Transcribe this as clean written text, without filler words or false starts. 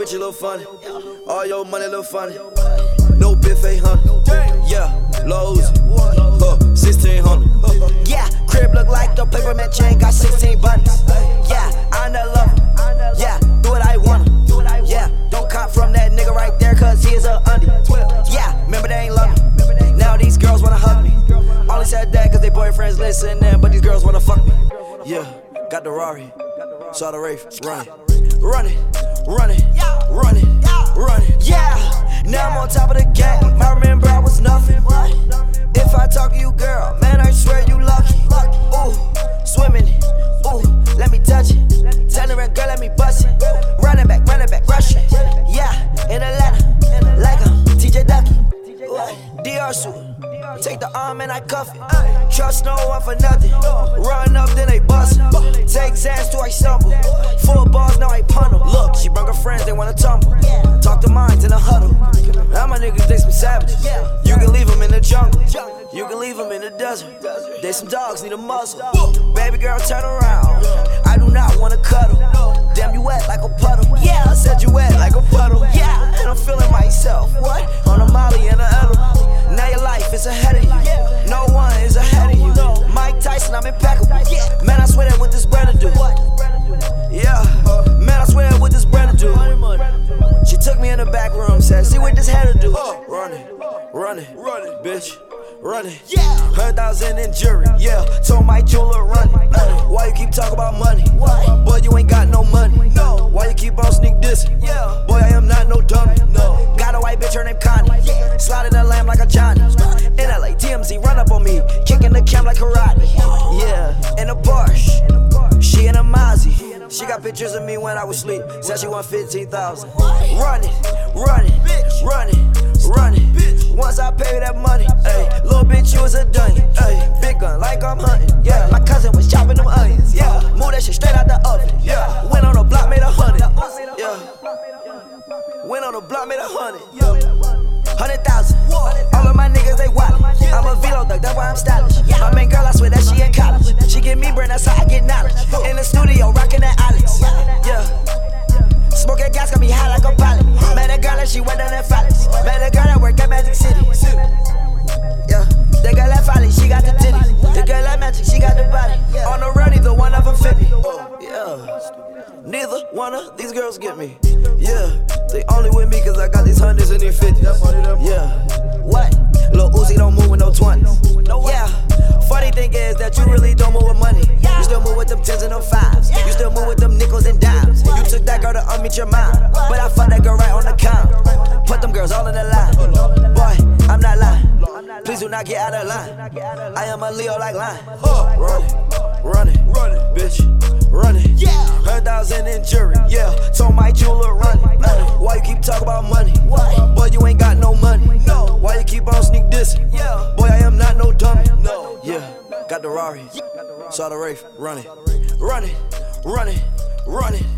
bitch, you look funny. All your money look funny. No Biff 800. Yeah, Lowe's. 1600. Yeah, crib look like the paperman chain, got 16 buttons. Yeah, I'm the lover. Yeah, do what I wanna. Yeah, don't cop from that nigga right there, cause he is a undie. Yeah, remember they ain't love me. Now these girls wanna hug me. Only said that cause they boyfriends listening, but these girls wanna fuck me. Yeah, got the Rari. Saw the Wraith, run it. Run it, run it, run it, run it. Yeah, now I'm on top of the game. I remember I was nothing. If I talk to you, girl, man, I swear you lucky. Ooh, swimming it. Ooh, let me touch it. Tell her, girl, let me bust it. Run it back, rush it. Yeah, in Atlanta, like I'm TJ Ducky. DR suit, take the arm and I cuff it. Trust no one for nothing. Run up, then they bust it. Take Xans till I stumble. Full balls, now I punt them. Look, she brought her friends, they wanna tumble. Talk to minds in a huddle. Now my niggas, they some savages. You can leave them in the jungle. You can leave them in the desert. They some dogs, need a muzzle. Baby girl, turn around. I do not wanna cuddle. Damn, you wet like a puddle. Yeah, I said you wet like a puddle. Yeah, and I'm feeling myself. What? On a Molly and a edible. Now your life is ahead of you. No one is ahead of you. Mike Tyson, I'm impeccable. Man, I swear that what this brother do. Yeah, man, I swear what this brother do. She took me in the back room, said, see what this header do. Run it, run it, run it, bitch. Run it. Yeah, 100,000 in jury. Yeah, told my jeweler run it. Why you keep talking about money? Boy, you ain't got no money. No. Why you keep on sneak dissing? Yeah. Boy, I am not no dummy. No. Got a white bitch, her name Connie. Slide in the lamb like a Johnny. In LA, TMZ, run up on me. Kicking the cam like karate. Yeah, in a Porsche. She in a Mozzie. She got pictures of me when I was asleep. Said she want 15,000. Run it, run it, run it, run it. Once I pay that money, ayy, little bitch, you was a dunny, ayy, big gun like I'm hunting, yeah. My cousin was chopping them onions, yeah. Move that shit straight out the oven, yeah. Went on the block, made 100, yeah. Went on the block, made 100, yeah. 100,000. All of my niggas, they wild. I'm a velo thug, that's why I'm stylish. My main girl, I swear that she in college. She give me brain, that's how I get knowledge. In the studio, rockin' that Alex, yeah. Smoking gas got me high like a pilot. Met a girl and she went down that phallus. Met a girl that work at Magic City. Yeah, the girl at Folly, she got the titties. The girl at Magic, she got the body. On the run, neither one of them fit me. Yeah, neither one of these girls get me. Yeah, they only with me cause I got these hundreds and these 50s. Yeah, what? Lil Uzi don't move with no 20s. Yeah, funny thing is that you really don't move with money. You still move with them 10s and them 5s. You still move with them nickels and dimes. You took that girl to unmeet your mind, but I fucked that girl right on the count. Put them girls all in the line. Boy, I'm not lying. Please do not get out of line. I am a Leo like line. Run it, run it, run it, bitch. Run it. yeah. 100,000 in jury. Yeah, told my jeweler run it. Why you keep talking about money? Boy, you ain't got no money. No. Why you keep on sneak dissing? Yeah. Boy, I am not no dummy. No. Yeah, got the Rari. Saw the Wraith, run it. Run it, run it, run it.